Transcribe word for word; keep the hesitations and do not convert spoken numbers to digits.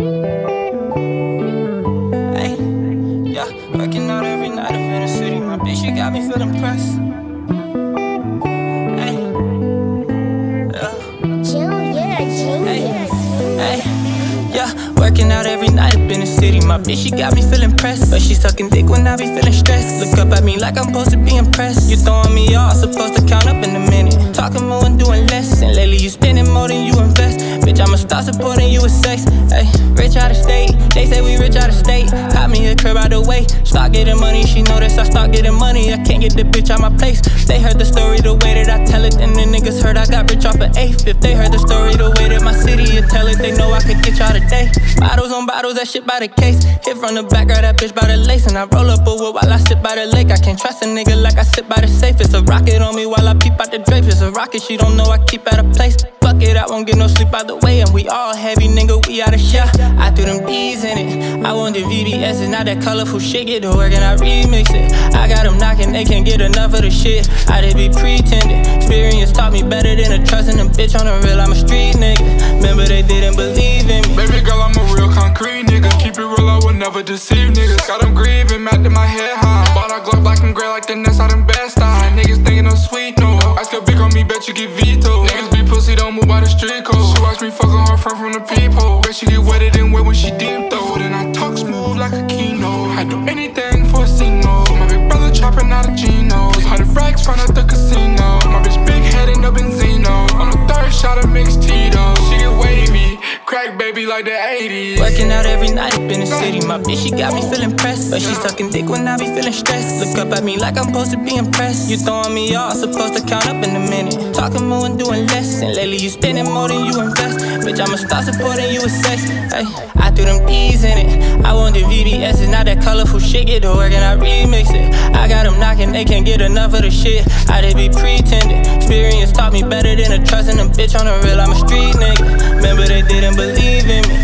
Hey, yeah, working out every night up in the city. My bitch, she got me feeling pressed. Hey, yeah. Junior, Junior. Hey, yeah, working out every night up in the city. My bitch, she got me feeling pressed, but she sucking dick when I be feeling stressed. Look up at me like I'm supposed to be impressed. You throwing me off, supposed to count up in a minute. Talking more and doing less, and lately you spending more than you invest. Bitch, I'ma start supporting you with sex. Hey, rich out of state, they say we rich out of state. Caught me a crib out the way, start getting money. She noticed I start getting money. I can't get the bitch out my place. They heard the story the way that I tell it, and the niggas heard I got rich off an eighth. If they heard the story the way that my city you tell it, they know I could get y'all today. Bottles on bottles, that shit by the case. Hit from the back, grab that bitch by the lace, and I roll up a wood while I sit by the lake. I can't trust a nigga like I sit by the safe. It's a rocket on me while I peep out the drapes. It's a rocket she don't know I keep at a place. Fuck it, I won't get no sleep out the way, and we all heavy, nigga, we out of shot. I threw them D's in it. I want the V V S, it's not that colorful shit. Get to work and I remix it. I got them knocking, they can't get enough of the shit. I just be pretending. Experience taught me better than a trust in them bitch on the real. I'm a street nigga. Remember they didn't believe in me. Baby girl, I'm a real concrete nigga. Keep it real, I will never deceive niggas. Got them grieving, mad to my head high. Bought a Glock black and gray like the Nets out in Best Eye. Niggas thinking I'm sweet, no. Ice got big on me, bet you get vetoed. Niggas be pussy, don't move by the street code. She watch me fucking her friend from the peephole. Bet she get wetter than wet when she deep though. Then I talk smooth like a keynote. I do anything for a scene, no. My big brother chopping out of Geno's. Hundred racks front at the casino. My bitch big head in the Benzino. On the third shot of mixed Tito's. She get wavy, crack baby like the eighties. Working out every night up in the city. My bitch, she got me feeling pressed, but she sucking dick when I be feeling stressed. Look up at me like I'm supposed to be impressed. You throwing me off, supposed to count up in a minute. Talking more and doing less, and lately you spending more than you invest. Bitch, I'ma start supporting you with sex. Hey, I threw them D's in it. I want the V V S, it's not that colorful shit. Get to work and I remix it. I got them knocking, they can't get enough of the shit. I just be pretending. Experience taught me better than a trust in them bitch on the real. I'm a street nigga. Remember they didn't believe in me.